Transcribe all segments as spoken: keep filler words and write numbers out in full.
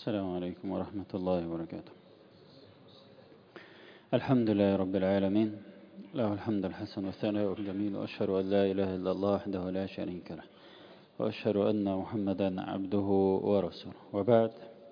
السلام عليكم ورحمة الله وبركاته. الحمد لله رب العالمين، له الحمد الحسن والثناء الجميل، وأشهد أن لا إله إلا الله وحده لا شريك له، وأشهد أن محمدا عبده ورسوله. وبعد،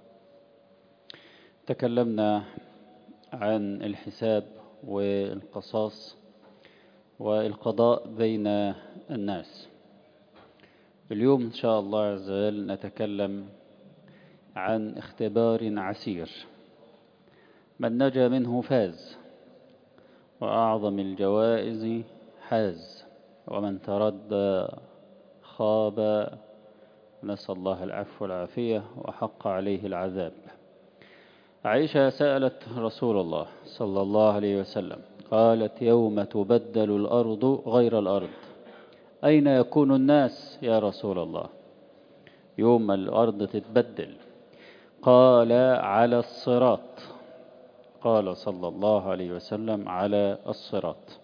تكلمنا عن الحساب والقصاص والقضاء بين الناس. اليوم إن شاء الله عز وجل نتكلم عن اختبار عسير، من نجا منه فاز، وأعظم الجوائز حاز، ومن تردى خاب، نسأل الله العفو والعافية، وحق عليه العذاب. عائشة سألت رسول الله صلى الله عليه وسلم، قالت: يوم تبدل الأرض غير الأرض، أين يكون الناس يا رسول الله؟ يوم الأرض تتبدل. قال: على الصراط. قال صلى الله عليه وسلم: على الصراط.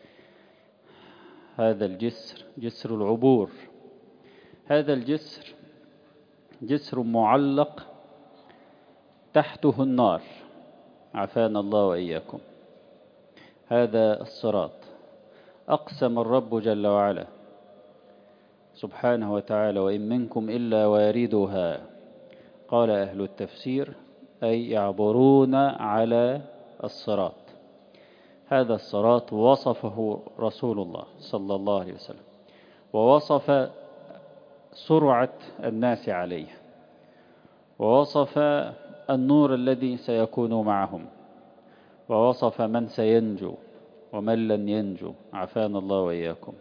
هذا الجسر جسر العبور، هذا الجسر جسر معلق تحته النار، عافانا الله وإياكم. هذا الصراط أقسم الرب جل وعلا سبحانه وتعالى: وإن منكم إلا واردها. قال أهل التفسير: أي يعبرون على الصراط. هذا الصراط وصفه رسول الله صلى الله عليه وسلم، ووصف سرعة الناس عليه، ووصف النور الذي سيكون معهم، ووصف من سينجو ومن لن ينجو، عافانا الله وإياكم.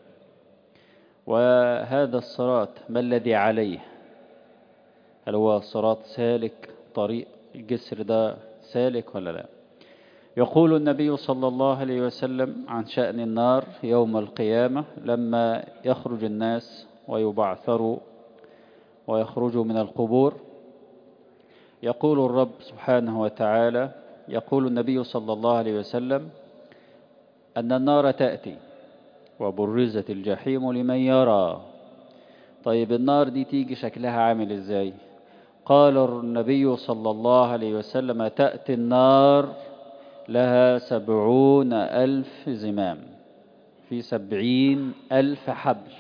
وهذا الصراط ما الذي عليه؟ هل هو صراط سالك؟ طريق الجسر ده سالك ولا لا؟ يقول النبي صلى الله عليه وسلم عن شأن النار يوم القيامة لما يخرج الناس ويبعثروا ويخرجوا من القبور، يقول الرب سبحانه وتعالى، يقول النبي صلى الله عليه وسلم أن النار تأتي وبرزت الجحيم لمن يرى. طيب النار دي تيجي شكلها عامل ازاي؟ قال النبي صلى الله عليه وسلم: تأتي النار لها سبعون ألف زمام، في سبعين ألف حبل،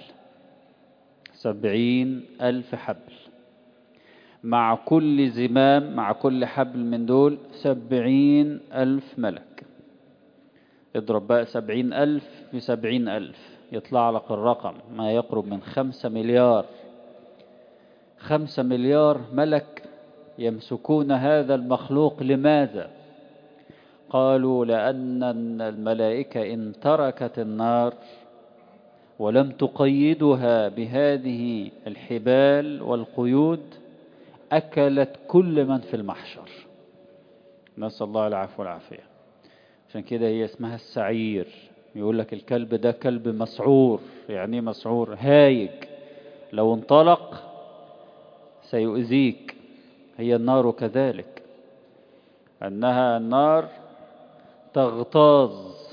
سبعين ألف حبل، مع كل زمام، مع كل حبل من دول سبعين ألف ملك. اضرب بقى سبعين ألف في سبعين ألف، يطلع لك الرقم ما يقرب من خمسة مليار. خمسة مليار ملك يمسكون هذا المخلوق. لماذا؟ قالوا: لأن الملائكة إن تركت النار ولم تقيدها بهذه الحبال والقيود أكلت كل من في المحشر، نسأل الله العفو والعافية. عشان كده هي اسمها السعير. يقول لك الكلب ده كلب مسعور. يعني مسعور؟ هايج، لو انطلق سيؤذيك. هي النار كذلك، أنها النار تغتاظ،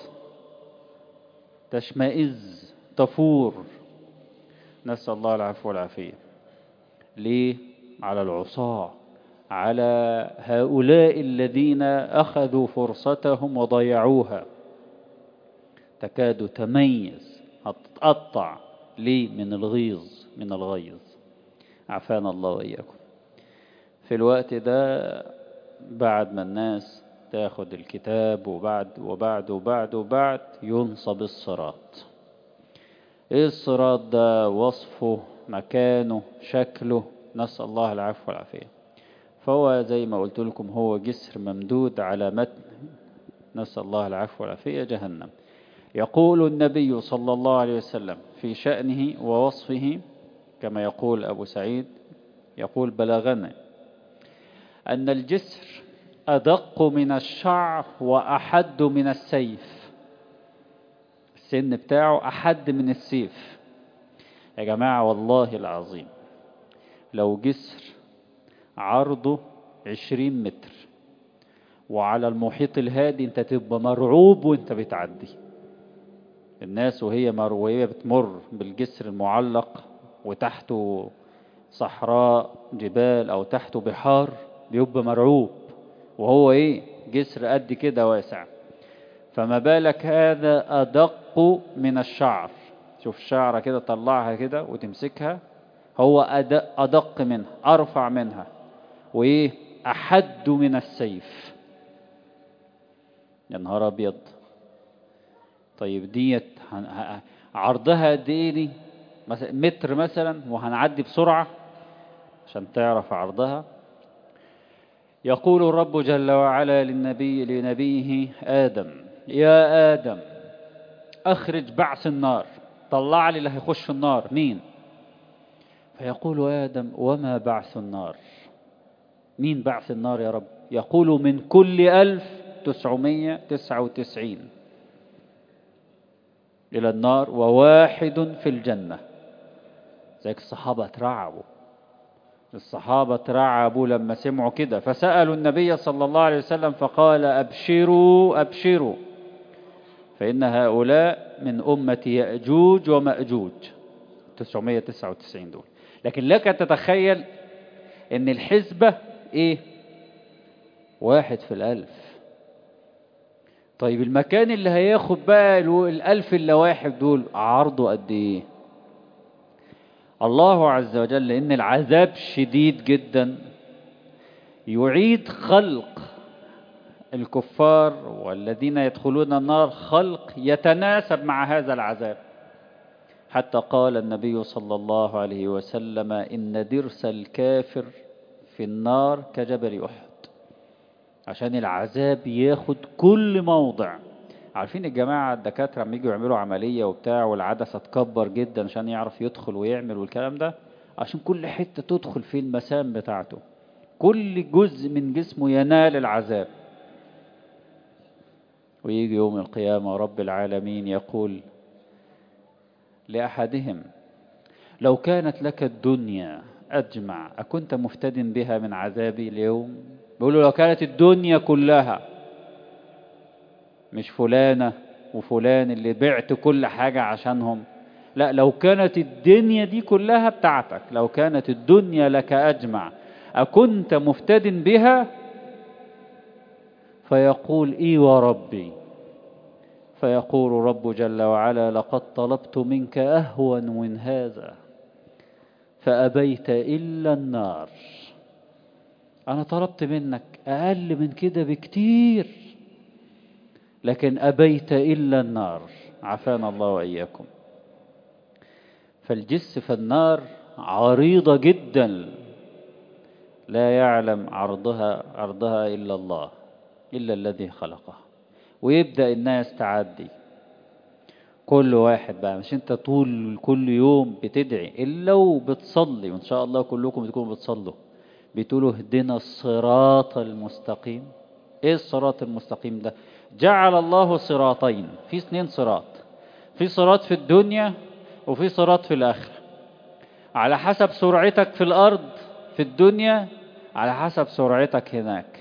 تشمئز، تفور، نسأل الله العفو والعافية. ليه؟ على العصاة، على هؤلاء الذين أخذوا فرصتهم وضيعوها. تكاد تميز، هتتقطع. ليه؟ من الغيظ، من الغيظ، عافانا الله وإياكم. في الوقت ده بعد ما الناس تاخد الكتاب وبعد وبعد وبعد وبعد ينصب الصراط. ايه الصراط ده؟ وصفه، مكانه، شكله، نسأل الله العفو والعافية. فهو زي ما قلت لكم هو جسر ممدود على متن، نسأل الله العفو والعافية، جهنم. يقول النبي صلى الله عليه وسلم في شأنه ووصفه كما يقول أبو سعيد، يقول: بلغنا أن الجسر أدق من الشعر وأحد من السيف. السن بتاعه أحد من السيف. يا جماعة والله العظيم، لو جسر عرضه عشرين متر وعلى المحيط الهادي، انت تبقى مرعوب وانت بتعدي. الناس وهي مروية بتمر بالجسر المعلق وتحته صحراء، جبال، أو تحته بحار، بيبقى مرعوب، وهو ايه جسر قد كده واسع، فما بالك هذا أدق من الشعر. شوف الشعرة كده طلعها كده وتمسكها، هو أدق, أدق منها، أرفع منها، وإيه أحد من السيف. يا نهار أبيض. طيب ديت عرضها قد إيه دي؟ مثلا متر مثلا، وهنعدي بسرعة عشان تعرف عرضها. يقول الرب جل وعلا للنبي لنبيه آدم: يا آدم أخرج بعث النار، طلع لي اللي هيخش النار مين؟ فيقول آدم: وما بعث النار؟ مين بعث النار يا رب؟ يقول: من كل ألف تسعمائة وتسعة وتسعين إلى النار وواحد في الجنة. زيك الصحابة ترعبوا، الصحابة ترعبوا لما سمعوا كده، فسألوا النبي صلى الله عليه وسلم فقال: أبشروا أبشروا، فإن هؤلاء من أمة يأجوج ومأجوج، تسعمائة وتسعة وتسعين دول. لكن لك تتخيل ان الحسبة ايه؟ واحد في الألف. طيب المكان اللي هياخد بقى الألف إلا واحد دول عرضه قد ايه؟ الله عز وجل لأن العذاب شديد جدا يعيد خلق الكفار والذين يدخلون النار خلق يتناسب مع هذا العذاب، حتى قال النبي صلى الله عليه وسلم: إن درس الكافر في النار كجبل أحد. عشان العذاب ياخد كل موضع. عارفين الجماعة الدكاترة لما يجوا يعملوا عملية وبتاع والعدسة تكبر جدا عشان يعرف يدخل ويعمل والكلام ده، عشان كل حتة تدخل في المسام بتاعته، كل جزء من جسمه ينال العذاب. ويجي يوم القيامة رب العالمين يقول لأحدهم: لو كانت لك الدنيا أجمع أكنت مفتدٍ بها من عذابي اليوم؟ بيقولوا لو كانت الدنيا كلها، مش فلانة وفلان اللي بعت كل حاجة عشانهم، لا، لو كانت الدنيا دي كلها بتاعتك، لو كانت الدنيا لك أجمع أكنت مفتدٍ بها؟ فيقول: إي وربي. فيقول رب جل وعلا: لقد طلبت منك أهون من هذا فأبيت إلا النار. أنا طلبت منك أقل من كده بكتير، لكن أبيت إلا النار. عافانا الله وإياكم. فالجس في النار عريضة جدا، لا يعلم عرضها عرضها إلا الله، إلا الذي خلقها. ويبدأ الناس تعدي، كل واحد بقى، مش انت طول كل يوم بتدعي إلا وبتصلي، وإن شاء الله كلكم تكونوا بتصلوا، بتقولوا: اهدنا الصراط المستقيم. ايه الصراط المستقيم ده؟ جعل الله صراطين، في اثنين صراط، في صراط في الدنيا وفي صراط في الآخرة، على حسب سرعتك في الأرض في الدنيا، على حسب سرعتك هناك.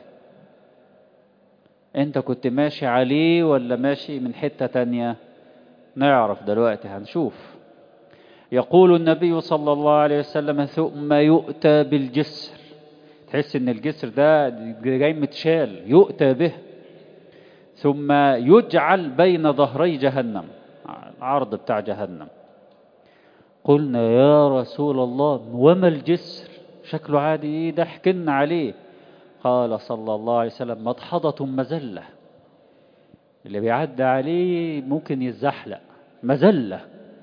انت كنت ماشي عليه ولا ماشي من حتة تانية؟ نعرف دلوقتي، هنشوف. يقول النبي صلى الله عليه وسلم: ثم يؤتى بالجسر. تحس ان الجسر ده جاي متشال، يؤتى به، ثم يجعل بين ظهري جهنم، العرض بتاع جهنم. قلنا: يا رسول الله وما الجسر؟ شكله عادي، ايه ده؟ حكينا عليه. قال صلى الله عليه وسلم: مدحضة مزلة، اللي بيعدي عليه ممكن يتزحلق، مزلة.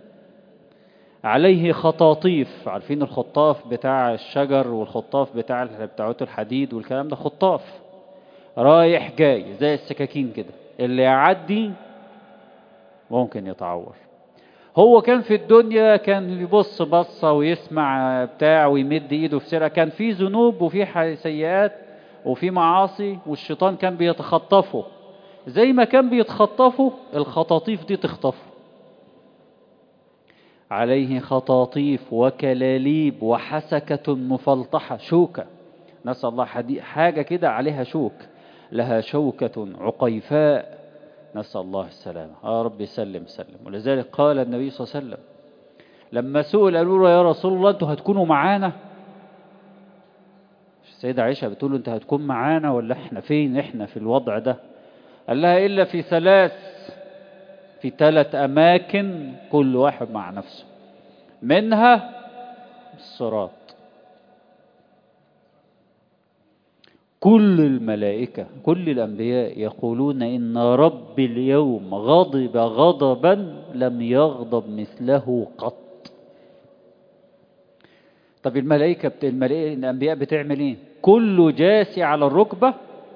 عليه خطاطيف، عارفين الخطاف بتاع الشجر والخطاف بتاع بتاعته الحديد والكلام ده، خطاف رايح جاي زي السكاكين كده، اللي يعدي ممكن يتعور. هو كان في الدنيا كان يبص بصة ويسمع بتاع ويمد ايده في سرقة، كان في ذنوب وفي سيئات وفي معاصي، والشيطان كان بيتخطفه زي ما كان بيتخطفه الخطاطيف دي تخطفه. عليه خطاطيف وكلاليب وحسكة مفلطحة، شوكة، نسأل الله حاجة كده عليها شوك، لها شوكة عقيفاء، نسأل الله السلامة. يا رب سلم سلم. ولذلك قال النبي صلى الله عليه وسلم لما سئل قالوا له: يا رسول الله انتوا هتكونوا معانا؟ السيدة عائشة بتقول له أنت هتكون معانا ولا إحنا فين إحنا في الوضع ده؟ قال لها إلا في ثلاث، في ثلاث أماكن كل واحد مع نفسه، منها الصراط. كل الملائكة كل الأنبياء يقولون إن رب اليوم غضب غضبا لم يغضب مثله قط. طب الملائكة بت... الملائكة الأنبياء بتعمل إيه؟ كله جاسي على الركبة،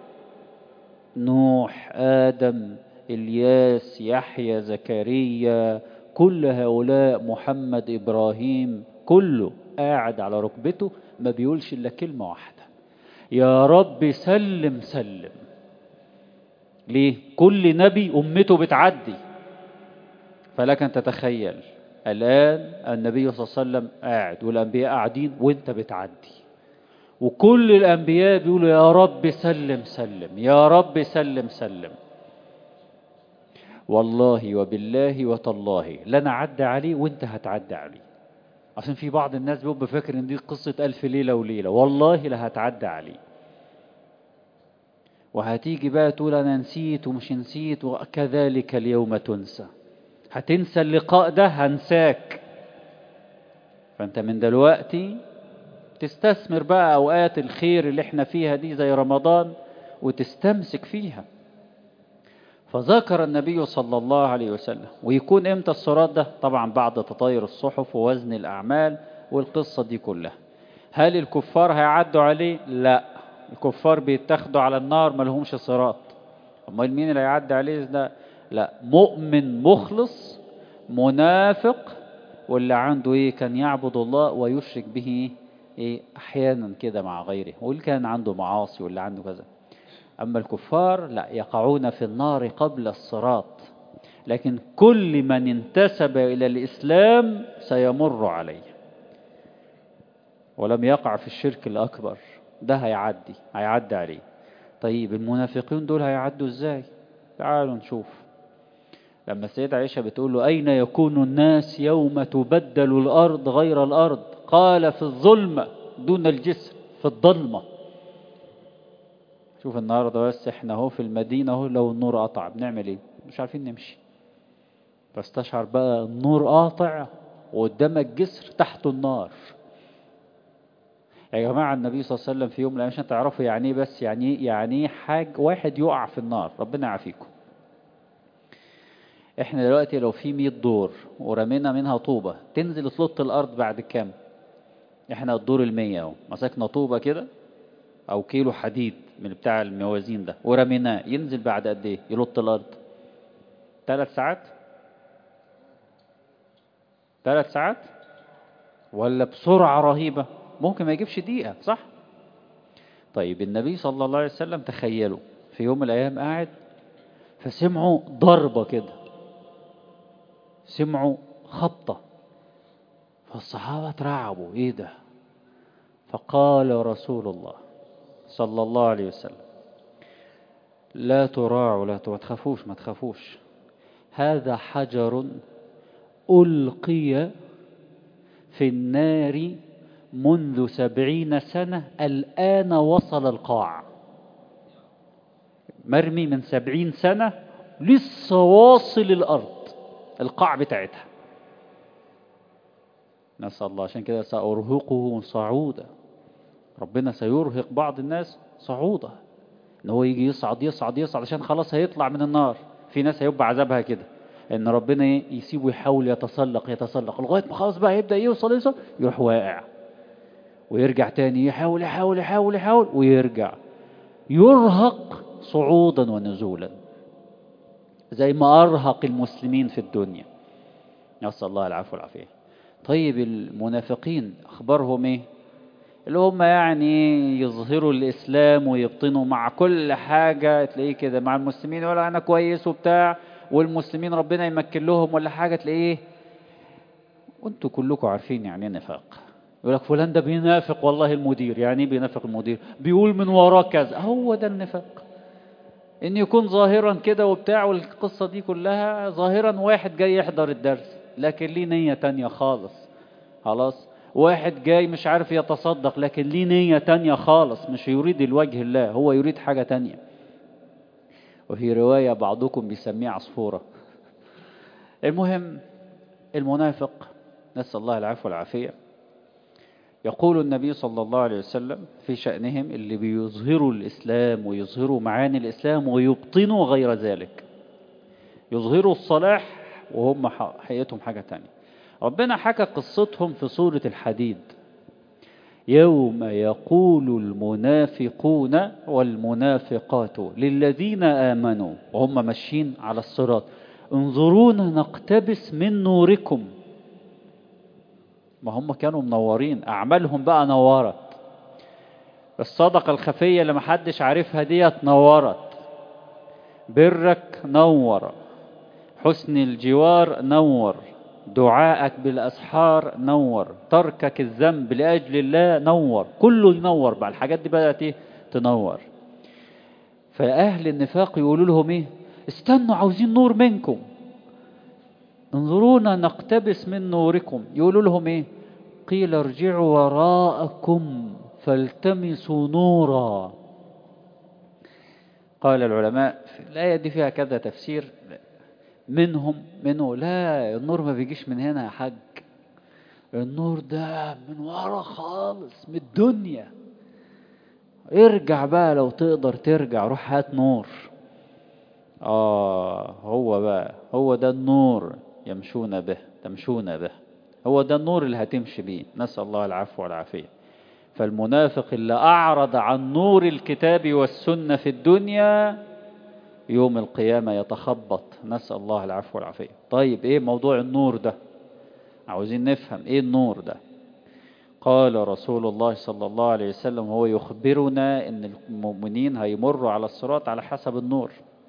نوح، آدم، إلياس، يحيى، زكريا، كل هؤلاء، محمد، إبراهيم، كله قاعد على ركبته ما بيقولش إلا كلمة واحدة: يا رب سلم سلم. ليه؟ كل نبي أمته بتعدي. فلك أن تتخيل الآن النبي صلى الله عليه وسلم قاعد والأنبياء قاعدين وانت بتعدي، وكل الأنبياء بيقولوا يا رب سلم سلم، يا رب سلم سلم. والله وبالله وتالله لن أعدي عليه وانت هتعدي عليه. عشان في بعض الناس بيبقى فاكر ان دي قصة ألف ليلة وليلة، والله لا هتعدي عليه. وهتيجي بقى تقول أنا نسيت ومش نسيت، وكذلك اليوم تنسى. هتنسى اللقاء ده، هنساك. فأنت من دلوقتي تستثمر بقى أوقات الخير اللي احنا فيها دي زي رمضان وتستمسك فيها. فذكر النبي صلى الله عليه وسلم. ويكون امتى الصراط ده؟ طبعا بعد تطاير الصحف ووزن الأعمال والقصة دي كلها. هل الكفار هيعدوا عليه؟ لا، الكفار بيتاخدوا على النار، ما لهمش صراط. امال مين اللي هيعدي عليه ده؟ لا، مؤمن مخلص منافق، واللي عنده ايه؟ كان يعبد الله ويشرك به ايه احيانا كده مع غيره، واللي كان عنده معاصي واللي عنده كذا. اما الكفار لا، يقعون في النار قبل الصراط. لكن كل من انتسب الى الاسلام سيمر عليه ولم يقع في الشرك الأكبر، ده هيعدي هيعدي عليه. طيب المنافقين دول هيعدوا ازاي؟ تعالوا نشوف. لما السيدة عائشة بتقول له أين يكون الناس يوم تبدل الأرض غير الأرض؟ قال في الظلمة دون الجسر، في الظلمة. شوف النهاردة بس احنا اهو في المدينة اهو، لو النور قطع بنعمل ايه؟ مش عارفين نمشي. فاستشعر بقى النور قاطع وقدامك جسر تحته النار. يا جماعة النبي صلى الله عليه وسلم في يوم من الأيام عشان تعرفوا يعني ايه، بس يعني ايه يعني حاج واحد يقع في النار، ربنا يعافيكم. احنا دلوقتي لو في مية دور ورمينا منها طوبة تنزل تلط الأرض بعد كام؟ احنا الدور المية اهو، مسكنا طوبة كده أو كيلو حديد من بتاع الموازين ده ورميناه، ينزل بعد قد ايه يلط الأرض؟ ثلاث ساعات؟ ثلاث ساعات؟ ولا بسرعة رهيبة؟ ممكن ما يجيبش دقيقة، صح؟ طيب النبي صلى الله عليه وسلم تخيلوا في يوم من الأيام قاعد فسمعوا ضربة كده، سمعوا خبطة، فالصحابة ترعبوا ايه ده؟ فقال رسول الله صلى الله عليه وسلم لا تراعوا، لا ما تخافوش ما تخافوش، هذا حجر ألقي في النار منذ سبعين سنة الآن وصل القاع. مرمي من سبعين سنة لسه واصل الأرض القاع بتاعتها. نسأل الله، عشان كده سأرهقه صعودا، ربنا سيرهق بعض الناس صعودا، ان هو يجي يصعد يصعد يصعد عشان خلاص هيطلع من النار. في ناس هيبقى عذابها كده، ان ربنا يسيبه يحاول يتسلق يتسلق لغاية ما خلاص بقى يبدأ يوصل يوصل يروح واقع ويرجع تاني، يحاول يحاول يحاول يحاول ويرجع، يرهق صعودا ونزولا زي ما أرهق المسلمين في الدنيا، نسأل الله العفو والعافية. طيب المنافقين أخبارهم إيه؟ اللي هم يعني يظهروا الإسلام ويبطنوا مع كل حاجة، تلاقيه كده مع المسلمين ولا أنا كويس وبتاع، والمسلمين ربنا يمكن لهم ولا حاجة تلاقيه. وانتوا كلكم عارفين يعني نفاق. يقول لك فلان ده بينافق والله المدير، يعني ايه بينافق المدير؟ بيقول من وراه كذا. هو ده النفاق، ان يكون ظاهرا كده وبتاع، والقصة دي كلها ظاهرا واحد جاي يحضر الدرس لكن ليه نية تانية خالص. خلاص، واحد جاي مش عارف يتصدق لكن ليه نية تانية خالص، مش يريد الوجه الله، هو يريد حاجة تانية. وفي رواية بعضكم بيسميه عصفورة. المهم المنافق، نسأل الله العفو والعافية، يقول النبي صلى الله عليه وسلم في شأنهم اللي بيظهروا الإسلام ويظهروا معاني الإسلام ويبطنوا غير ذلك، يظهروا الصلاح وهم حقيقتهم حاجة تانية. ربنا حكى قصتهم في سورة الحديد: يوم يقول المنافقون والمنافقات للذين آمنوا وهم ماشيين على الصراط انظرونا نقتبس من نوركم. ما هم كانوا منورين، أعمالهم بقى نورت، الصدقة الخفية اللي محدش عارفها ديت نورت، برك نور، حسن الجوار نور، دعائك بالأسحار نور، تركك الذنب لأجل الله نور، كله ينور بقى. الحاجات دي بدأت ايه تنور. فأهل النفاق يقولوا لهم ايه؟ استنوا عاوزين نور منكم، انظرونا نقتبس من نوركم. يقولوا لهم ايه؟ قيل ارجعوا وراءكم فالتمسوا نورا. قال العلماء الآية دي فيها كذا تفسير، منهم منه لا النور ما بيجيش من هنا يا حاج، النور ده من ورا خالص من الدنيا، ارجع بقى لو تقدر ترجع، روح هات نور. آه هو بقى هو ده النور يمشون به تمشون به، هو ده النور اللي هتمشي بيه، نسأل الله العفو والعافية. فالمنافق اللي أعرض عن نور الكتاب والسنة في الدنيا يوم القيامة يتخبط، نسأل الله العفو والعافية. طيب ايه موضوع النور ده؟ عاوزين نفهم ايه النور ده. قال رسول الله صلى الله عليه وسلم هو يخبرنا ان المؤمنين هيمروا على الصراط على حسب النور.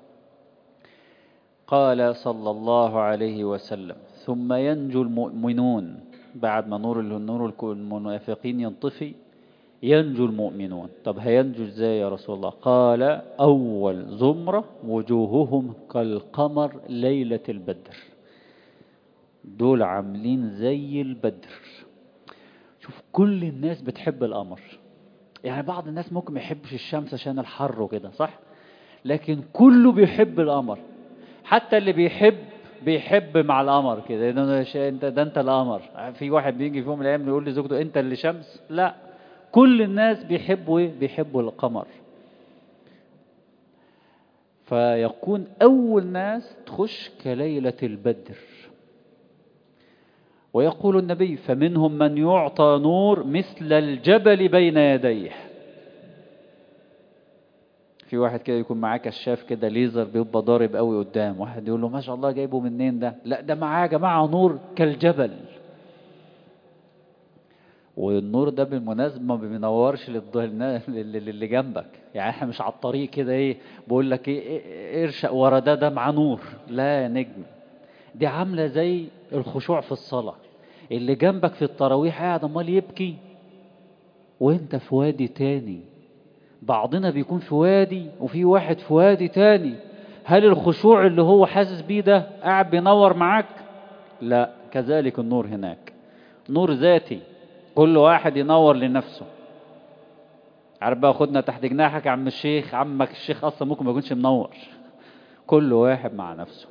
قال صلى الله عليه وسلم ثم ينجو المؤمنون، بعد ما نور النور المنافقين ينطفي ينجو المؤمنون. طب هينجو ازاي يا رسول الله؟ قال أول زمرة وجوههم كالقمر ليلة البدر، دول عاملين زي البدر. شوف كل الناس بتحب القمر، يعني بعض الناس ممكن ما يحبش الشمس عشان الحر وكده صح، لكن كله بيحب القمر. حتى اللي بيحب بيحب مع القمر كده، ده انت ده انت القمر. في واحد بيجي في يوم من الايام يقول لزوجته انت اللي شمس، لا كل الناس بيحبوا ايه؟ بيحبوا القمر. فيكون اول ناس تخش كليلة البدر. ويقول النبي فمنهم من يعطى نور مثل الجبل بين يديه. في واحد كده يكون معاه كشاف كده ليزر بيبقى ضارب قوي قدام، واحد يقول له ما شاء الله جايبه منين ده؟ لا ده معاه يا جماعه نور كالجبل. والنور ده بالمناسبة ما بينورش للي جنبك، يعني احنا مش على الطريق كده ايه بقول لك ايه ارشق ورا ده ده مع نور، لا يا نجم. دي عاملة زي الخشوع في الصلاة، اللي جنبك في التراويح قاعد امال يبكي وانت في وادي تاني، بعضنا بيكون في وادي وفي واحد في وادي تاني. هل الخشوع اللي هو حاسس بيه ده قاعد بينور معاك؟ لا، كذلك النور هناك نور ذاتي، كل واحد ينور لنفسه. عارف بقى خدنا تحت جناحك يا عم الشيخ، عمك الشيخ اصلا ممكن ما يكونش منور، كل واحد مع نفسه.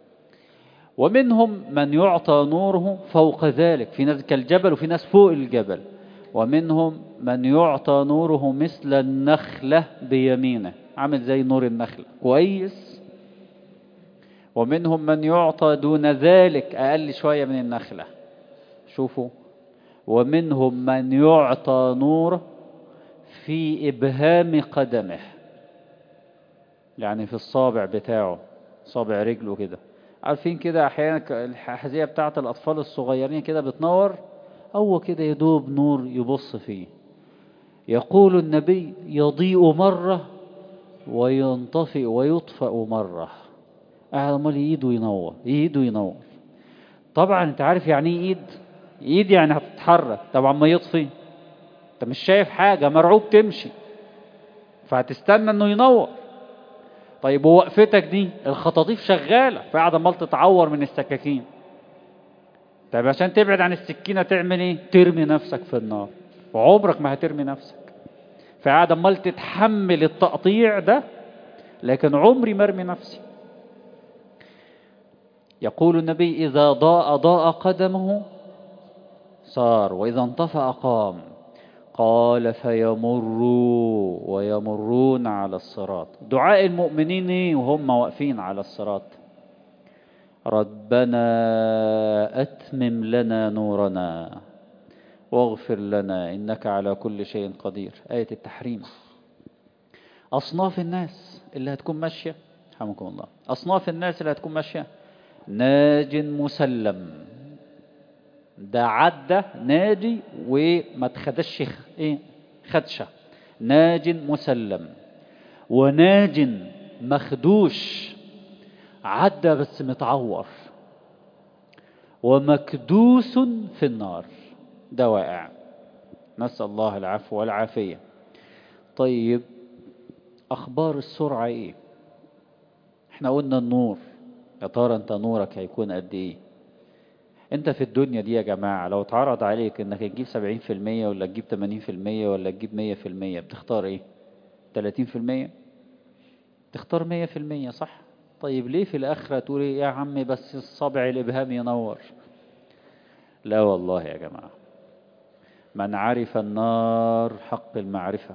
ومنهم من يعطى نوره فوق ذلك، في ناس كالجبل وفي ناس فوق الجبل. ومنهم من يعطى نوره مثل النخلة بيمينه، عامل زي نور النخلة كويس. ومنهم من يعطى دون ذلك، أقل شوية من النخلة. شوفوا، ومنهم من يعطى نور في إبهام قدمه، يعني في الصابع بتاعه، صابع رجله كده. عارفين كده أحيانا الحذية بتاعة الأطفال الصغيرين كده بتنور، هو كده يدوب نور يبص فيه. يقول النبي يضيء مرة وينطفئ ويطفأ مرة، أعمل ايده ينور ايده ينور. طبعا انت عارف يعني ايه ايد؟ ايد يعني هتتحرك، طبعا ما يطفي انت مش شايف حاجة، مرعوب تمشي فهتستنى انه ينور. طيب ووقفتك دي الخطاطيف شغالة فقاعد عمال تتعور من السكاكين، طيب عشان تبعد عن السكينة تعمل ايه؟ ترمي نفسك في النار، وعمرك ما هترمي نفسك. فقاعد امال تتحمل التقطيع ده، لكن عمري ما ارمي نفسي. يقول النبي إذا ضاء ضاء قدمه صار، وإذا انطفأ قام. قال فيمروا ويمرون على الصراط. دعاء المؤمنين ايه وهم واقفين على الصراط؟ ربنا أتمم لنا نورنا واغفر لنا إنك على كل شيء قدير. آية التحريم. أصناف الناس اللي هتكون ماشية، رحمكم الله، أصناف الناس اللي هتكون ماشية: ناج مسلم، ده عدى ناجي وما تخدش ايه خدشة، ناج مسلم. وناج مخدوش، عدى بس متعور. ومكدوس في النار، ده واقع، نسأل الله العفو والعافية. طيب أخبار السرعة إيه؟ إحنا قلنا النور، يا ترى أنت نورك هيكون قد إيه؟ أنت في الدنيا دي يا جماعة لو اتعرض عليك إنك تجيب سبعين في المية ولا تجيب تمانين في المية ولا تجيب مية في المية، بتختار إيه؟ تلاتين في المية؟ تختار مية في المية صح؟ طيب ليه في الآخرة تقول إيه يا عمي بس الصبع الإبهام ينور؟ لا والله يا جماعة، من عرف النار حق المعرفة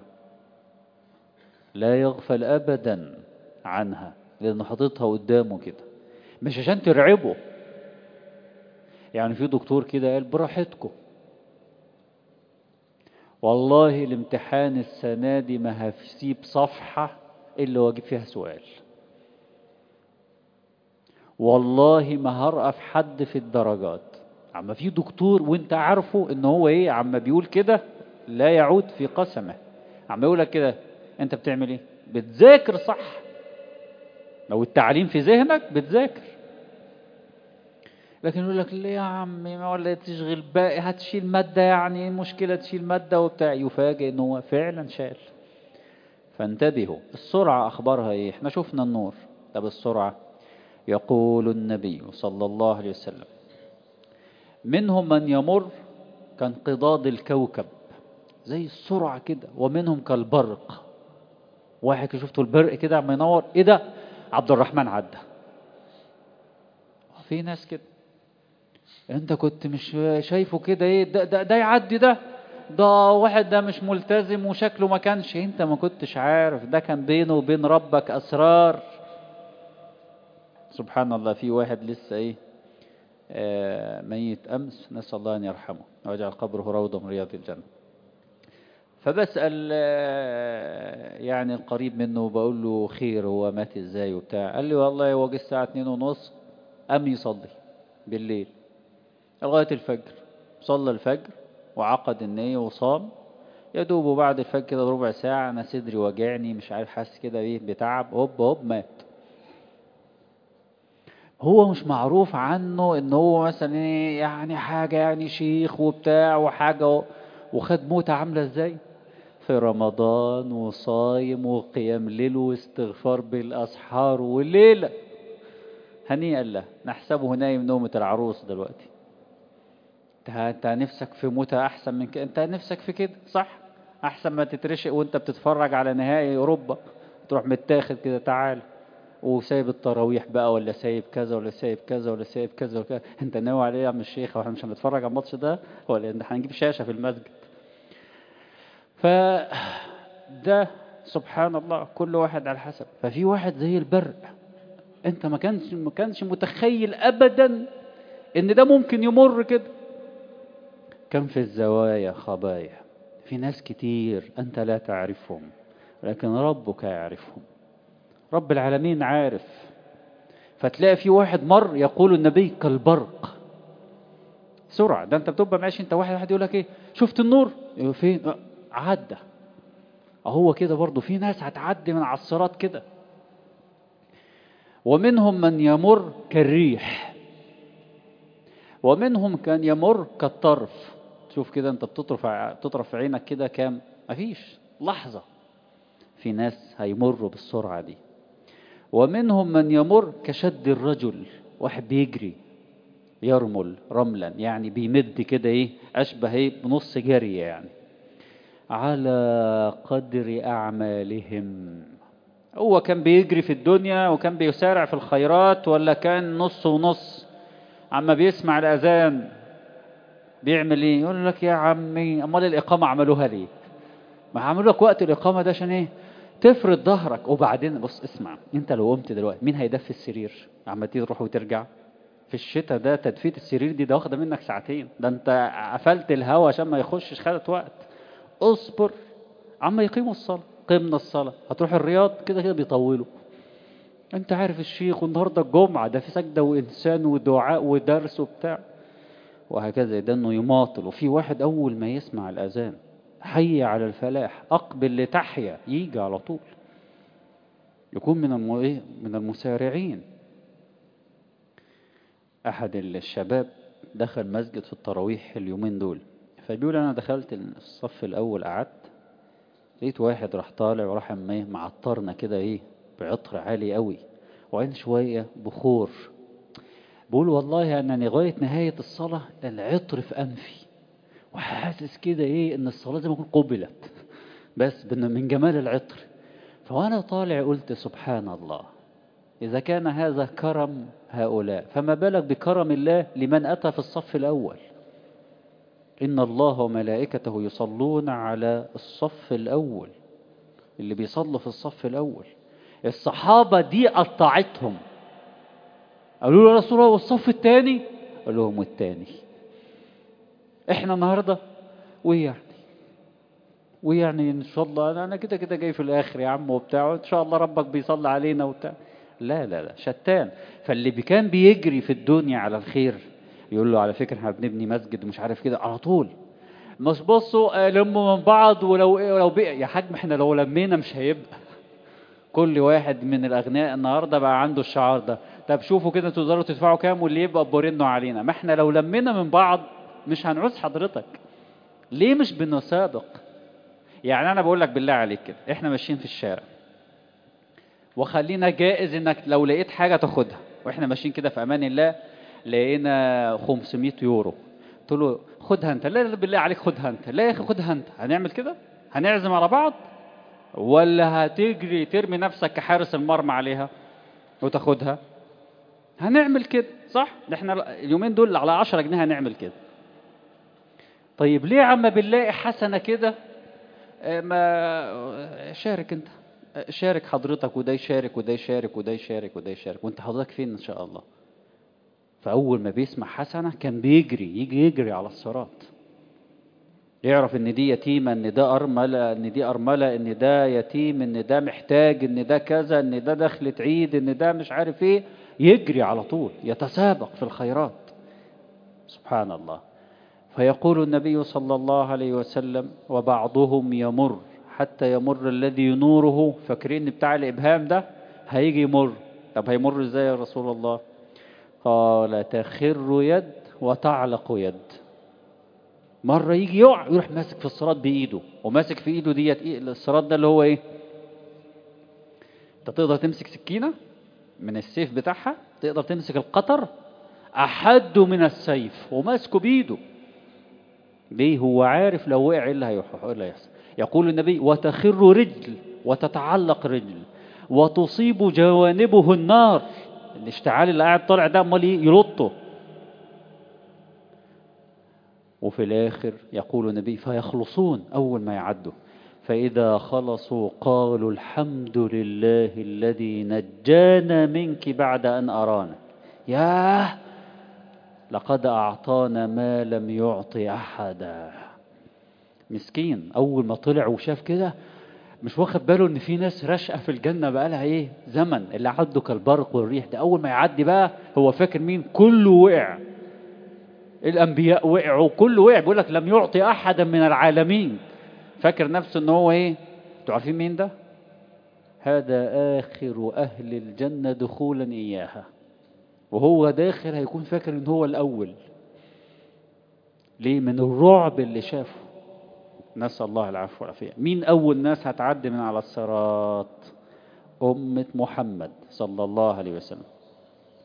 لا يغفل أبدا عنها، لأنه حاططها قدامه كده مش عشان ترعبه. يعني في دكتور كده قال براحتكم، والله الامتحان السنة دي ما هسيب صفحة إلا واجيب فيها سؤال، والله ما هرقف حد في الدرجات. عما في دكتور وانت عارفه ان هو ايه، عما بيقول كده لا يعود في قسمه، عما يقولك كده انت بتعمل ايه؟ بتذاكر صح، لو التعليم في ذهنك بتذاكر. لكن يقول لك ليه يا عمي ما ولا تشغل باقي، هتشيل مادة يعني المشكلة تشيل مادة وبتاع، يفاجئ ان هو فعلا شال. فانتبهوا. السرعة اخبارها ايه؟ احنا شفنا النور، طب السرعة. يقول النبي صلى الله عليه وسلم منهم من يمر كانقضاض الكوكب، زي السرعة كده، ومنهم كالبرق. واحد كده شفته البرق كده عم ينور، ايه ده؟ عبد الرحمن عدى. في ناس كده انت كنت مش شايفه كده، ايه ده ده, ده يعدي، ده ده واحد ده مش ملتزم وشكله ما كانش، انت ما كنتش عارف ده كان بينه وبين ربك اسرار. سبحان الله. في واحد لسه ايه آه ميت امس، نسأل الله ان يرحمه ويجعل قبره روضة من رياض الجنة. فبسأل آه يعني القريب منه بقول له خير، هو مات ازاي وبتاع؟ قال لي والله هو جه الساعة اتنين ونص قام يصلي بالليل لغاية الفجر، صلى الفجر وعقد النية وصام. يدوب بعد الفجر كده بربع ساعة أنا صدري وجعني مش عارف حاسس كده ايه بتعب، هوب هوب مات. هو مش معروف عنه ان هو مثلا ايه يعني حاجة يعني شيخ وبتاع وحاجة، وخد موتة عاملة ازاي في رمضان وصايم وقيام ليل واستغفار بالأسحار والليلة. هنيئا له، نحسبه نايم نومة العروس دلوقتي. انت نفسك في موتة احسن من كده؟ انت نفسك في كده صح؟ احسن ما تترشق وانت بتتفرج على نهائي اوروبا، تروح متاخد كده تعال وسايب التراويح بقى، ولا سايب كذا ولا سايب كذا ولا سايب كذا ولا كذا. انت ناوي عليه يا عم الشيخ واحنا مش هنتفرج على الماتش ده، ولا ان هنجيب شاشة في المسجد؟ فده سبحان الله كل واحد على حسب. ففي واحد زي البرق، انت ما كانش ما كانش متخيل ابدا ان ده ممكن يمر كده. كم في الزوايا خبايا، في ناس كتير أنت لا تعرفهم لكن ربك يعرفهم، رب العالمين عارف. فتلاقي في واحد مر يقول النبي كالبرق، سرعة. ده أنت بتبقى ماشي أنت واحد واحد يقول لك إيه شفت النور؟ يقول فين؟ عدى. هو كده برضو في ناس هتعدي من على الصراط كده. ومنهم من يمر كالريح، ومنهم كان يمر كالطرف. شوف كده انت بتطرف تطرف في عينك كده كام؟ مفيش لحظة. في ناس هيمروا بالسرعة دي. ومنهم من يمر كشد الرجل، واحد بيجري يرمل رملا يعني بيمد كده ايه، اشبه ايه بنص جري يعني. على قدر اعمالهم. هو كان بيجري في الدنيا وكان بيسارع في الخيرات، ولا كان نص ونص؟ عما بيسمع الاذان بيعمل ايه؟ يقول لك يا عمي امال الاقامه عملوها ليه؟ ما عملوا لك وقت الاقامه ده عشان ايه؟ تفرد ظهرك. وبعدين بص اسمع، انت لو قمت دلوقتي مين هيدفي السرير عما تيجي تروح وترجع؟ في الشتاء ده تدفيت السرير دي ده واخده منك ساعتين، ده انت قفلت الهوا عشان ما يخشش، خدت وقت. اصبر عما يقيموا الصلاه. قمنا الصلاه هتروح الرياض كده كده بيطولوا. انت عارف الشيخ والنهارده الجمعه ده في سجده وانسان ودعاء ودرس وبتاع، وهكذا. ده انه يماطل. وفي واحد اول ما يسمع الاذان حي على الفلاح اقبل لتحيا يجي على طول، يكون من الم... إيه؟ من المسارعين. احد الشباب دخل مسجد في التراويح اليومين دول، فبيقول انا دخلت الصف الاول قعدت، لقيت واحد راح طالع وراح ايه معطرنا كده ايه بعطر عالي قوي، وعين شويه بخور. بقول والله انا لغايه نهايه الصلاه العطر في انفي، وحاسس كده ايه ان الصلاه زي ما تكون قبلت بس من جمال العطر. فوانا طالع قلت سبحان الله، اذا كان هذا كرم هؤلاء فما بالك بكرم الله لمن اتى في الصف الاول. ان الله وملائكته يصلون على الصف الاول، اللي بيصلوا في الصف الاول. الصحابه دي قطعتهم، قالوا له يا رسول الله والصف الثاني؟ قال لهم والثاني. احنا النهارده ويعني ويعني ان شاء الله انا انا كده كده جاي في الاخر يا عم وبتاع، ان شاء الله ربك بيصلي علينا وبتاع. لا لا لا شتان. فاللي كان بيجري في الدنيا على الخير يقول له على فكره احنا بنبني مسجد ومش عارف كده على طول، مش بصوا لموا من بعض ولو لو بقى يا حاج، ما احنا لو لمينا مش هيبقى. كل واحد من الاغنياء النهارده بقى عنده الشعار ده. طب شوفوا كده تقدروا تدفعوا كام واللي يبقى بورنوا علينا. ما احنا لو لمينا من بعض مش هنعوز حضرتك. ليه مش بنسابق؟ يعني انا بقول لك بالله عليك كده، احنا ماشيين في الشارع وخلينا جائز انك لو لقيت حاجه تاخدها، واحنا ماشيين كده في امان الله لقينا خمسمائة يورو، قلت له خدها انت. لا لا بالله عليك خدها انت. لا يا اخي خدها انت. هنعمل كده؟ هنعزم على بعض؟ ولا هتجري ترمي نفسك كحارس المرمى عليها وتاخدها؟ هنعمل كده صح؟ احنا اليومين دول على عشرة جنيه هنعمل كده. طيب ليه عم بنلاقي حسنه كده ما شارك انت، شارك حضرتك، وده يشارك وده يشارك وده يشارك وده يشارك، وانت حضرتك فين ان شاء الله؟ فاول ما بيسمع حسنه كان بيجري يجي يجري على الصراط، يعرف ان دي يتيمه، ان ده ارمله، ان دي ارمله، ان ده يتيم، ان ده محتاج، ان ده كذا، ان ده دخلة عيد، ان ده مش عارف ايه. يجري على طول يتسابق في الخيرات. سبحان الله. فيقول النبي صلى الله عليه وسلم وبعضهم يمر حتى يمر الذي نوره، فاكرين بتاع الإبهام ده هيجي يمر. طب هيمر ازاي يا رسول الله؟ قال تخر يد وتعلق يد. مرة يجي يقع يروح ماسك في الصراط بإيده، وماسك في إيده ديت إيه الصراط ده اللي هو إيه؟ أنت تقدر تمسك سكينة من السيف بتاعها، تقدر تمسك القطر أحد من السيف وماسكه بإيده. ليه؟ هو عارف لو وقع إيه اللي هيحصل. يقول النبي وتخر رجل وتتعلق رجل وتصيب جوانبه النار. الاشتعال اللي قاعد طالع ده امال يلطه. وفي الآخر يقول النبي فيخلصون أول ما يعدوا، فإذا خلصوا قالوا الحمد لله الذي نجانا منك بعد أن أرانا. ياه لقد أعطانا ما لم يعطي أحدا. مسكين أول ما طلع وشاف كده مش واخد باله ان في ناس راشقه في الجنه بقالها ايه زمن، اللي عدوا كالبرق والريح. ده اول ما يعدي بقى هو فاكر مين؟ كله وقع. الانبياء وقعوا، كله وقع. بيقول لك لم يعطي احدا من العالمين. فاكر نفسه ان هو ايه؟ انتوا عارفين مين ده؟ هذا اخر اهل الجنه دخولا اياها، وهو داخل هيكون فاكر ان هو الاول. ليه؟ من الرعب اللي شافه. نسأل الله العفو والعافية. مين أول ناس هتعدي من على الصراط؟ أمة محمد صلى الله عليه وسلم.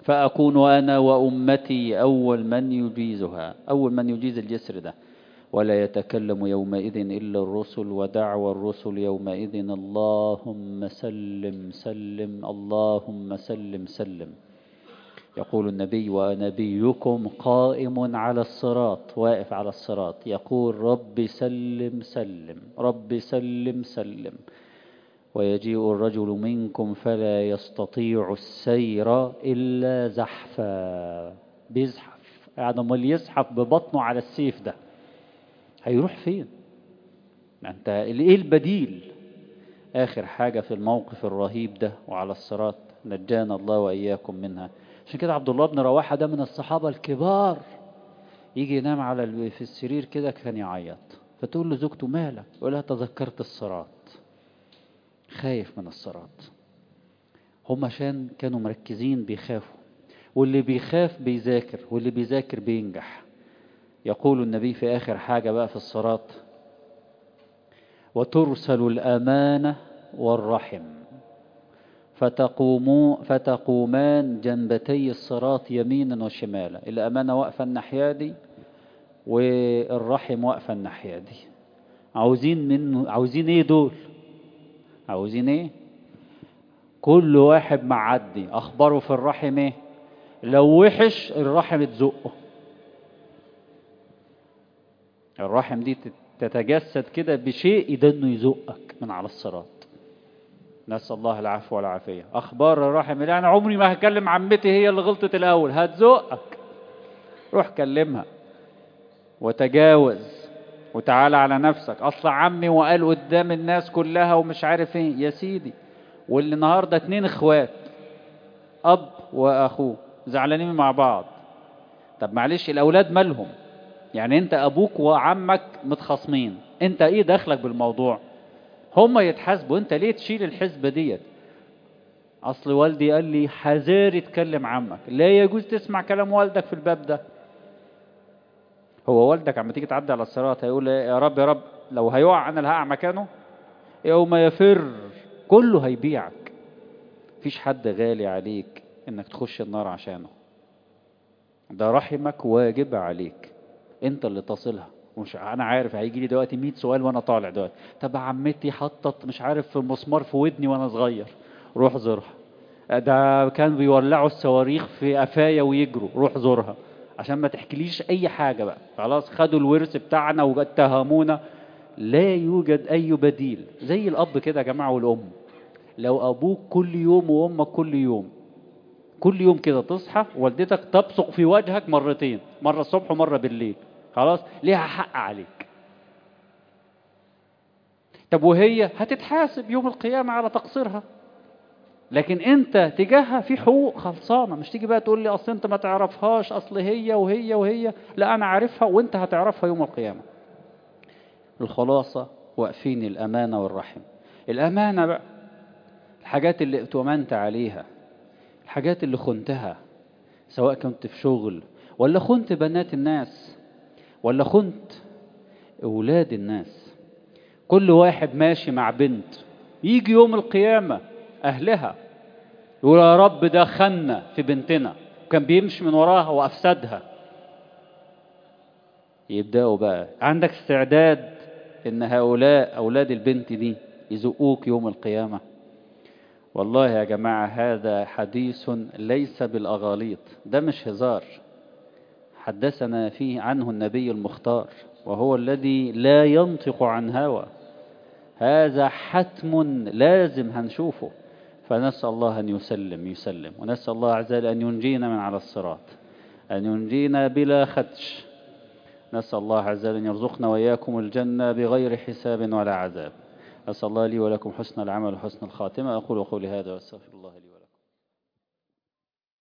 فأكون أنا وأمتي أول من يجيزها، أول من يجيز الجسر ده. ولا يتكلم يومئذ إلا الرسل ودعوى الرسل يومئذ اللهم سلم سلم اللهم سلم سلم. يقول النبي ونبيكم قائم على الصراط، واقف على الصراط، يقول رب سلم سلم رب سلم سلم. ويجيء الرجل منكم فلا يستطيع السير إلا زحفا، بيزحف، يعني امال يزحف ببطنه على السيف ده هيروح فين؟ انت ايه البديل؟ آخر حاجة في الموقف الرهيب ده وعلى الصراط، نجانا الله وإياكم منها. عشان كده عبد الله بن رواحة ده من الصحابة الكبار، يجي ينام على في السرير كده كان يعيط، فتقول له زوجته مالك؟ يقول لها تذكرت الصراط، خايف من الصراط. هم عشان كانوا مركزين بيخافوا، واللي بيخاف بيذاكر، واللي بيذاكر بينجح. يقول النبي في آخر حاجة بقى في الصراط وترسل الأمانة والرحم فتقوموا فتقومان جنبتي الصراط يمينا وشمالا. الأمانة واقفة الناحية دي والرحم واقفة الناحية دي. عاوزين منه، عاوزين ايه دول؟ عاوزين ايه؟ كل واحد معدي اخباره في الرحم ايه؟ لو وحش الرحم تزقه. الرحم دي تتجسد كده بشيء ده انه يزقك من على الصراط. نسأل الله العفو والعافية. اخبار الرحم اللي انا عمري ما هكلم عمتي هي اللي غلطت الاول، هتزقك، روح كلمها وتجاوز وتعالى على نفسك. اصل عمي وقال قدام الناس كلها ومش عارف ايه. يا سيدي، واللي النهارده اتنين اخوات اب واخوه زعلانين مع بعض، طب معلش الاولاد مالهم؟ يعني انت ابوك وعمك متخاصمين، انت ايه دخلك بالموضوع؟ هما يتحاسبوا، انت ليه تشيل الحسبة ديت؟ اصل والدي قال لي حذاري تكلم عمك، لا يجوز تسمع كلام والدك في الباب ده. هو والدك عم تيجي تعدي على الصراط هيقول يا رب يا رب لو هيقع انا اللي هقع مكانه؟ يوم يفر كله هيبيعك. مفيش حد غالي عليك انك تخش النار عشانه، ده رحمك واجب عليك انت اللي تصلها. مش انا عارف هيجي لي دلوقتي مية سؤال وانا طالع دلوقتي، طب عمتي حطت مش عارف في مسمار في ودني وانا صغير، روح زورها. ده كان بيولعوا الصواريخ في قفايا ويجروا، روح زورها. عشان ما تحكيليش اي حاجة بقى، خلاص خدوا الورث بتاعنا واتهمونا. لا يوجد اي بديل. زي الاب كده يا جماعة والام، لو ابوك كل يوم وامك كل يوم كل يوم كده تصحى والدتك تبصق في وجهك مرتين، مرة الصبح ومرة بالليل، خلاص ليها حق عليك. طب وهي هتتحاسب يوم القيامة على تقصيرها، لكن انت تجاهها في حقوق خلصانة. مش تيجي بقى تقول لي اصل انت ما تعرفهاش، اصل هي وهي وهي. لا انا عارفها وانت هتعرفها يوم القيامة. الخلاصة واقفين الامانة والرحم. الامانة بقى الحاجات اللي اتومنت عليها، الحاجات اللي خنتها، سواء كنت في شغل ولا خنت بنات الناس ولا خنت اولاد الناس. كل واحد ماشي مع بنت يجي يوم القيامة اهلها يقول يا رب ده خنا في بنتنا وكان بيمشي من وراها وافسدها. يبدأوا بقى عندك استعداد ان هؤلاء اولاد البنت دي يزقوك يوم القيامة؟ والله يا جماعة هذا حديث ليس بالأغاليط، ده مش هزار. حدثنا فيه عنه النبي المختار وهو الذي لا ينطق عن هوى. هذا حتم لازم هنشوفه. فنسأل الله أن يسلم يسلم، ونسأل الله عز وجل أن ينجينا من على الصراط، أن ينجينا بلا خدش. نسأل الله عز وجل أن يرزقنا وإياكم الجنة بغير حساب ولا عذاب. أسأل الله لي ولكم حسن العمل وحسن الخاتمة. أقول قولي هذا وأستغفر الله لي ولكم.